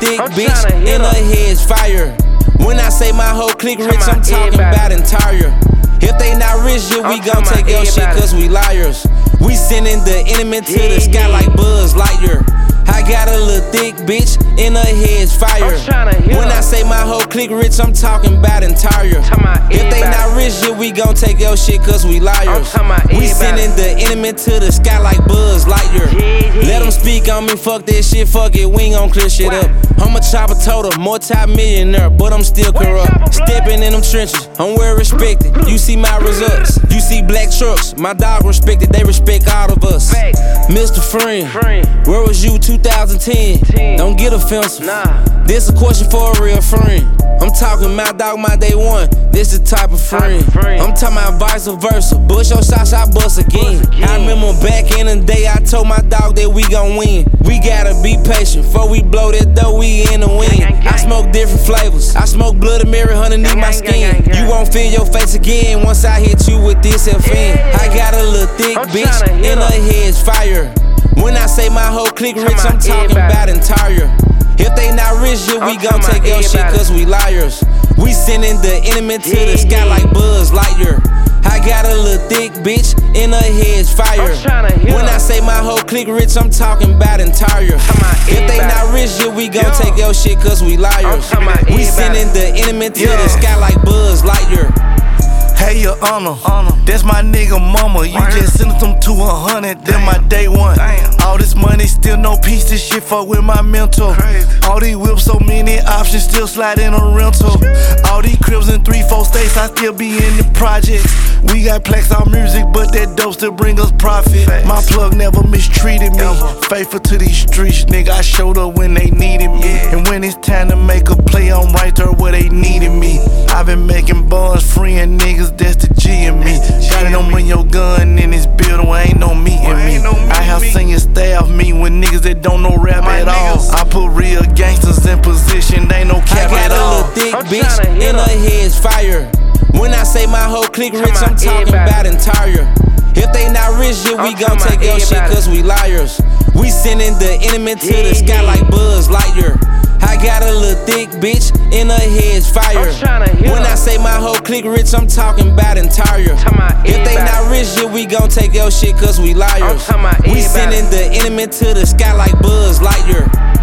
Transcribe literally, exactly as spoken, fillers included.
thick bitch, in her head's fire. When I say my whole clique rich, I'm talking about entire. If they not rich, yeah, we gon' take your shit cause we liars. We sending the enemy to the sky like Buzz Lightyear. I got a little thick bitch, in her head's fire. When I say my whole clique rich, I'm talking about entire. If they not rich, yeah, we gon' take your shit cause we liars. We sending the enemy to the sky like Buzz Lightyear. Let them speak on me, fuck that shit, fuck it, we ain't gon' clear shit up. I'm a chopper total, multi-millionaire, but I'm still corrupt. Stepping in them trenches, I'm well respected. You see my results, you see black trucks. My dog respected, they respect all of us. Mister Friend, where was you two thousand ten? Don't get offensive, this a question for a real friend. I'm talking my dog, my day one, this the type of friend. I'm talking about vice versa, bust your shots, I bust again. I remember back in the day, I told my dog that we gon' win. We gotta be patient, before we blow that dough, we in the wind. I smoke different flavors, I smoke Bloody Mary underneath my skin. You won't feel your face again once I hit you with this F N. I got a little thick bitch, in her head's fire. When I say my whole clique rich, I'm talking about entire. If they not rich, yeah, we gon' take your shit cause we liars. We sending the enemy to the sky like Buzz Lightyear. I got a little thick bitch, in her head's fire. When I say my whole clique rich, I'm talking about entire. If they not rich, yeah, we gon' take your shit cause we liars. We sending the enemy to the sky like Buzz Lightyear. Hey, your honor, that's my nigga mama. You just sent them to a hundred, then my day one. All this money, still no peace, this shit fuck with my mental. All these whips, so many options, still slide in a rental. All these cribs in three, four states, I still be in the projects. We got plaques on music, but that dope still bring us profit. My plug never mistreated me, faithful to these streets, nigga. I showed up when they needed me, and when it's time to make a play, I'm right there where they needed me. I've been making bars, freeing niggas, that's the G in me. Gotta don't bring your gun in this building, ain't no me in me. I have senior staff meet with niggas that don't know rap at all. I put real gangsters in position, they no cap at all. I got a little thick bitch, in her head's fire. When I say my whole clique rich, I'm talking about entire. If they not rich, yeah, we gon' take your shit cause we liars. We sending the enemy to the sky like Buzz Lightyear. I got a little thick bitch, in her head's fire. When I say my whole clique rich, I'm talking about entire. If they not rich, yeah, we gon' take your shit cause we liars. We sending the enemy to the sky like Buzz Lightyear.